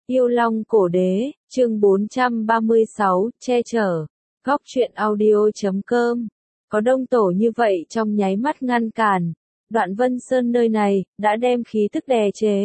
Yêu Long Cổ Đế, chương 436, che chở. Góc truyện audio.com. Có đông tổ như vậy trong nháy mắt ngăn cản. Đoạn Vân Sơn nơi này, đã đem khí tức đè chế.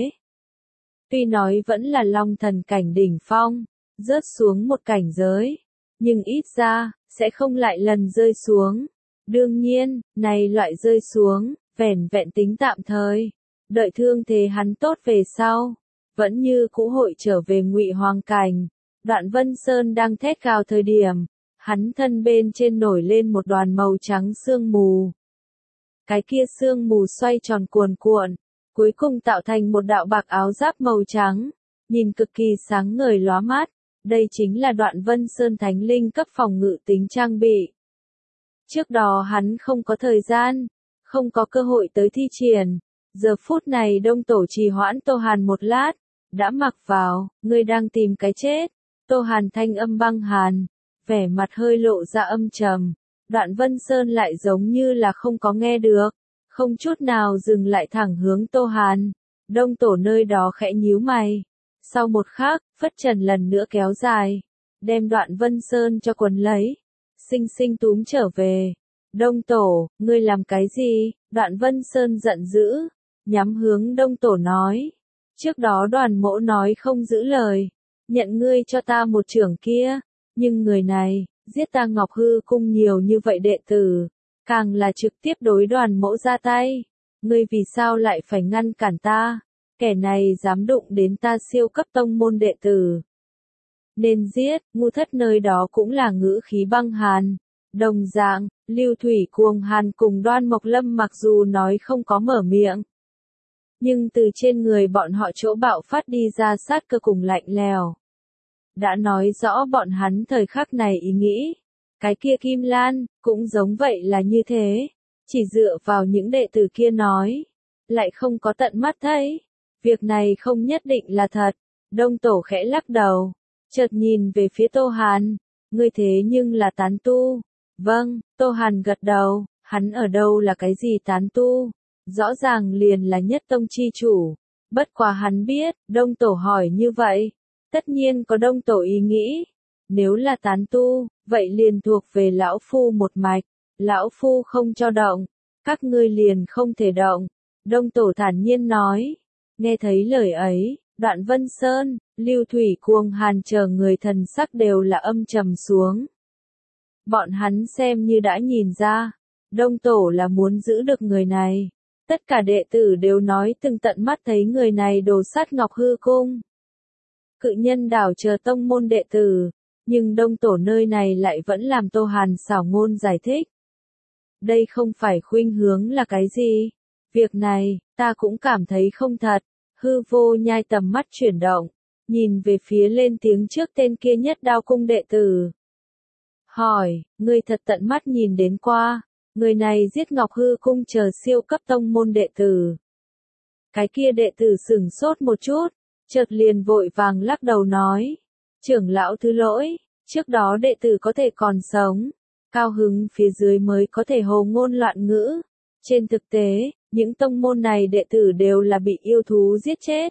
Tuy nói vẫn là Long thần cảnh đỉnh phong, rớt xuống một cảnh giới. Nhưng ít ra, sẽ không lại lần rơi xuống. Đương nhiên, này loại rơi xuống, vẻn vẹn tính tạm thời. Đợi thương thế hắn tốt về sau. Vẫn như cũ hội trở về Ngụy Hoàng cảnh. Đoạn Vân Sơn đang thét gào thời điểm, hắn thân bên trên nổi lên một đoàn màu trắng sương mù. Cái kia sương mù xoay tròn cuồn cuộn, cuối cùng tạo thành một đạo bạc áo giáp màu trắng, nhìn cực kỳ sáng ngời lóa mắt. Đây chính là Đoạn Vân Sơn thánh linh cấp phòng ngự tính trang bị. Trước đó hắn không có thời gian, không có cơ hội tới thi triển. Giờ phút này đông tổ trì hoãn Tô Hàn một lát, đã mặc vào, ngươi đang tìm cái chết. Tô Hàn thanh âm băng hàn, vẻ mặt hơi lộ ra âm trầm. Đoạn Vân Sơn lại giống như là không có nghe được, không chút nào dừng lại thẳng hướng Tô Hàn. Đông tổ nơi đó khẽ nhíu mày. Sau một khắc, phất trần lần nữa kéo dài, đem Đoạn Vân Sơn cho quần lấy, xinh xinh túm trở về. Đông tổ, ngươi làm cái gì? Đoạn Vân Sơn giận dữ, nhắm hướng đông tổ nói. Trước đó Đoàn Mỗ nói không giữ lời, nhận ngươi cho ta một chưởng kia, nhưng người này, giết ta Ngọc Hư Cung nhiều như vậy đệ tử, càng là trực tiếp đối Đoàn Mỗ ra tay. Ngươi vì sao lại phải ngăn cản ta? Kẻ này dám đụng đến ta siêu cấp tông môn đệ tử. Nên giết, ngu thất nơi đó cũng là ngữ khí băng hàn. Đồng dạng, Lưu Thủy Cuồng Hàn cùng Đoan Mộc Lâm mặc dù nói không có mở miệng, nhưng từ trên người bọn họ chỗ bạo phát đi ra sát cơ cùng lạnh lèo. Đã nói rõ bọn hắn thời khắc này ý nghĩ. Cái kia Kim Lan, cũng giống vậy là như thế. Chỉ dựa vào những đệ tử kia nói, lại không có tận mắt thấy. Việc này không nhất định là thật. Đông tổ khẽ lắc đầu, chợt nhìn về phía Tô Hàn. Ngươi thế nhưng là tán tu. Vâng, Tô Hàn gật đầu, hắn ở đâu là cái gì tán tu? Rõ ràng liền là nhất tông chi chủ. Bất quá hắn biết, đông tổ hỏi như vậy. Tất nhiên có đông tổ ý nghĩ. Nếu là tán tu, vậy liền thuộc về lão phu một mạch. Lão phu không cho động, các ngươi liền không thể động. Đông tổ thản nhiên nói. Nghe thấy lời ấy, Đoạn Vân Sơn, Lưu Thủy Cuồng Hàn chờ người thần sắc đều là âm trầm xuống. Bọn hắn xem như đã nhìn ra, đông tổ là muốn giữ được người này. Tất cả đệ tử đều nói từng tận mắt thấy người này đồ sát Ngọc Hư Cung. Cự Nhân Đảo chờ tông môn đệ tử, nhưng đông tổ nơi này lại vẫn làm Tô Hàn xảo ngôn giải thích. Đây không phải khuynh hướng là cái gì? Việc này, ta cũng cảm thấy không thật. Hư Vô Nhai tầm mắt chuyển động, nhìn về phía lên tiếng trước tên kia Nhất Đao Cung đệ tử. Hỏi, ngươi thật tận mắt nhìn đến qua, người này giết Ngọc Hư Cung chờ siêu cấp tông môn đệ tử. Cái kia đệ tử sửng sốt một chút, chợt liền vội vàng lắc đầu nói. Trưởng lão thứ lỗi, trước đó đệ tử có thể còn sống, cao hứng phía dưới mới có thể hồ ngôn loạn ngữ. Trên thực tế, những tông môn này đệ tử đều là bị yêu thú giết chết.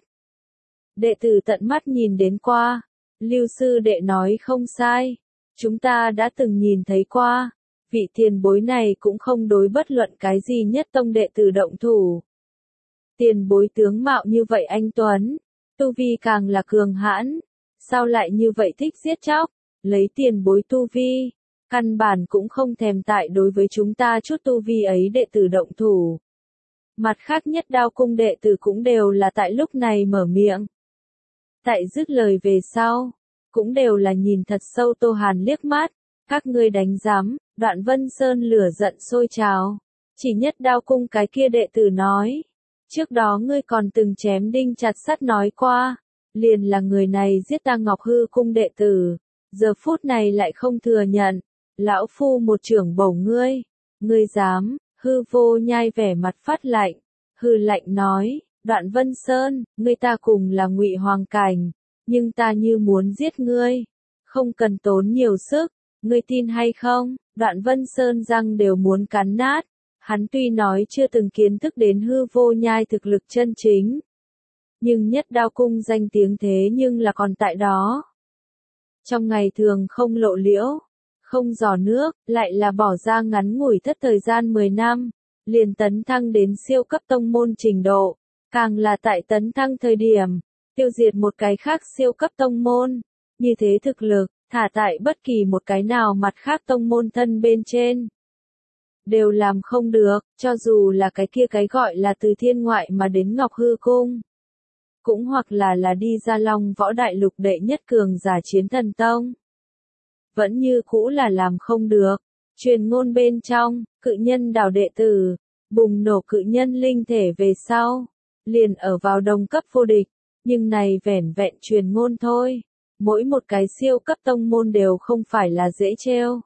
Đệ tử tận mắt nhìn đến qua, Lưu sư đệ nói không sai, chúng ta đã từng nhìn thấy qua, vị tiền bối này cũng không đối bất luận cái gì nhất tông đệ tử động thủ. Tiền bối tướng mạo như vậy anh tuấn, tu vi càng là cường hãn, sao lại như vậy thích giết chóc, lấy tiền bối tu vi, căn bản cũng không thèm tại đối với chúng ta chút tu vi ấy đệ tử động thủ. Mặt khác Nhất Đao Cung đệ tử cũng đều là tại lúc này mở miệng. Tại dứt lời về sau, cũng đều là nhìn thật sâu Tô Hàn liếc mắt. Các ngươi đánh giám, Đoạn Vân Sơn lửa giận sôi trào. Chỉ Nhất Đao Cung cái kia đệ tử nói. Trước đó ngươi còn từng chém đinh chặt sắt nói qua. Liền là người này giết ta Ngọc Hư Cung đệ tử. Giờ phút này lại không thừa nhận. Lão phu một trưởng bổng ngươi. Ngươi dám? Hư Vô Nhai vẻ mặt phát lạnh, hư lạnh nói, Đoạn Vân Sơn, ngươi ta cùng là Ngụy Hoàng cảnh, nhưng ta như muốn giết ngươi, không cần tốn nhiều sức, ngươi tin hay không? Đoạn Vân Sơn răng đều muốn cắn nát, hắn tuy nói chưa từng kiến thức đến Hư Vô Nhai thực lực chân chính, nhưng Nhất Đao Cung danh tiếng thế nhưng là còn tại đó. Trong ngày thường không lộ liễu, không giò nước, lại là bỏ ra ngắn ngủi thất thời gian 10 năm, liền tấn thăng đến siêu cấp tông môn trình độ, càng là tại tấn thăng thời điểm, tiêu diệt một cái khác siêu cấp tông môn, như thế thực lực, thả tại bất kỳ một cái nào mặt khác tông môn thân bên trên. Đều làm không được, cho dù là cái kia cái gọi là từ thiên ngoại mà đến Ngọc Hư Cung. Cũng hoặc là đi ra Long Võ Đại Lục đệ nhất cường giả chiến thần tông. Vẫn như cũ là làm không được. Truyền ngôn bên trong, cự nhân đào đệ tử, bùng nổ cự nhân linh thể về sau. Liền ở vào đồng cấp vô địch, nhưng này vẻn vẹn truyền ngôn thôi. Mỗi một cái siêu cấp tông môn đều không phải là dễ trêu.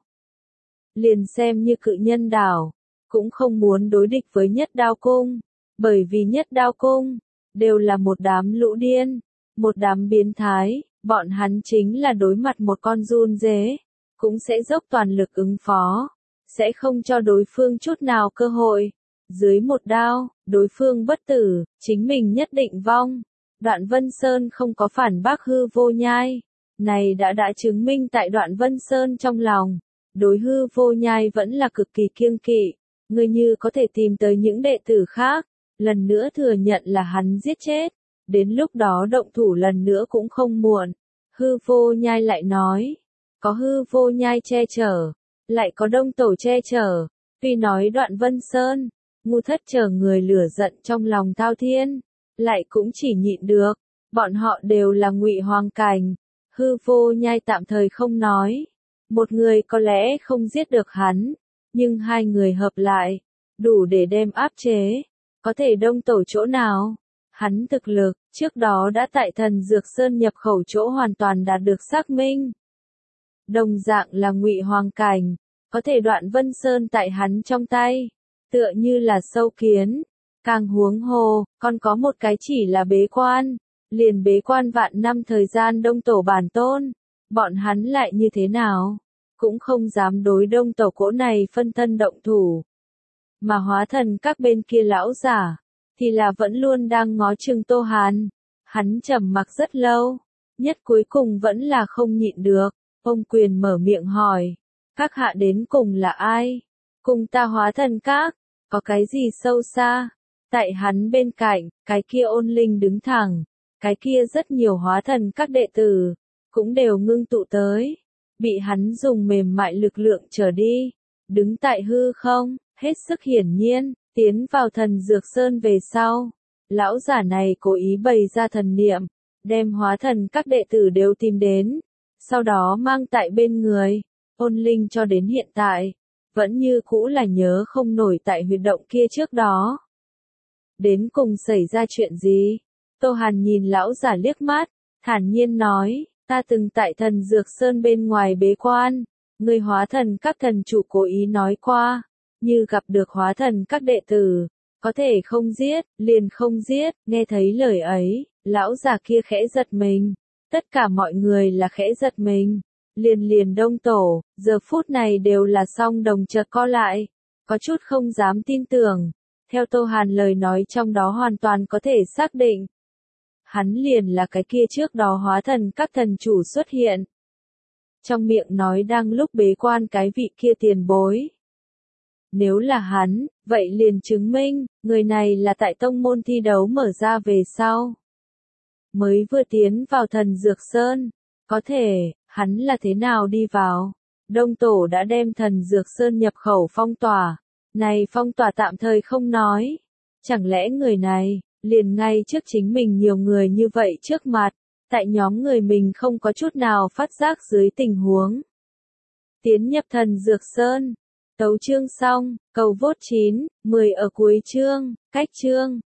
Liền xem như cự nhân đảo, cũng không muốn đối địch với Nhất Đao Cung, bởi vì Nhất Đao Cung, đều là một đám lũ điên, một đám biến thái, bọn hắn chính là đối mặt một con giun dế, cũng sẽ dốc toàn lực ứng phó, sẽ không cho đối phương chút nào cơ hội. Dưới một đao, đối phương bất tử, chính mình nhất định vong. Đoạn Vân Sơn không có phản bác Hư Vô Nhai, này đã chứng minh tại Đoạn Vân Sơn trong lòng. Đối Hư Vô Nhai vẫn là cực kỳ kiêng kỵ, người như có thể tìm tới những đệ tử khác, lần nữa thừa nhận là hắn giết chết, đến lúc đó động thủ lần nữa cũng không muộn. Hư Vô Nhai lại nói, có Hư Vô Nhai che chở, lại có Đông Tổ che chở, tuy nói Đoạn Vân Sơn, ngu thất chờ người lửa giận trong lòng thao thiên, lại cũng chỉ nhịn được, bọn họ đều là Ngụy Hoàng cảnh, Hư Vô Nhai tạm thời không nói. Một người có lẽ không giết được hắn, nhưng hai người hợp lại, đủ để đem áp chế. Có thể Đông Tổ chỗ nào? Hắn thực lực, trước đó đã tại Thần Dược Sơn nhập khẩu chỗ hoàn toàn đạt được xác minh. Đồng dạng là Ngụy Hoàng cảnh, có thể Đoạn Vân Sơn tại hắn trong tay, tựa như là sâu kiến. Càng huống hồ, còn có một cái chỉ là bế quan, liền bế quan vạn năm thời gian Đông Tổ bản tôn. Bọn hắn lại như thế nào? Cũng không dám đối Đông Tổ cỗ này phân thân động thủ. Mà hóa thần các bên kia lão giả, thì là vẫn luôn đang ngó chừng Tô Hàn. Hắn trầm mặc rất lâu, nhất cuối cùng vẫn là không nhịn được. Ông Quyền mở miệng hỏi, các hạ đến cùng là ai? Cùng ta hóa thần các, có cái gì sâu xa? Tại hắn bên cạnh, cái kia ôn linh đứng thẳng, cái kia rất nhiều hóa thần các đệ tử, cũng đều ngưng tụ tới, bị hắn dùng mềm mại lực lượng trở đi, đứng tại hư không, hết sức hiển nhiên, tiến vào Thần Dược Sơn về sau. Lão giả này cố ý bày ra thần niệm, đem hóa thần các đệ tử đều tìm đến, sau đó mang tại bên người, ôn linh cho đến hiện tại, vẫn như cũ là nhớ không nổi tại huyệt động kia trước đó. Đến cùng xảy ra chuyện gì? Tô Hàn nhìn lão giả liếc mắt, thản nhiên nói, ta từng tại Thần Dược Sơn bên ngoài bế quan, người hóa thần các thần chủ cố ý nói qua, như gặp được hóa thần các đệ tử, có thể không giết, liền không giết, nghe thấy lời ấy, lão già kia khẽ giật mình, tất cả mọi người là khẽ giật mình, liền Đông Tổ, giờ phút này đều là song đồng chợt co lại, có chút không dám tin tưởng, theo Tô Hàn lời nói trong đó hoàn toàn có thể xác định. Hắn liền là cái kia trước đó hóa thần các thần chủ xuất hiện. Trong miệng nói đang lúc bế quan cái vị kia tiền bối. Nếu là hắn, vậy liền chứng minh, người này là tại tông môn thi đấu mở ra về sau. Mới vừa tiến vào Thần Dược Sơn. Có thể, hắn là thế nào đi vào? Đông Tổ đã đem Thần Dược Sơn nhập khẩu phong tỏa. Này phong tỏa tạm thời không nói. Chẳng lẽ người này, liền ngay trước chính mình nhiều người như vậy trước mặt, tại nhóm người mình không có chút nào phát giác dưới tình huống. Tiến nhập Thần Dược Sơn. Tấu chương xong, cầu vote 9, 10 ở cuối chương, cách chương.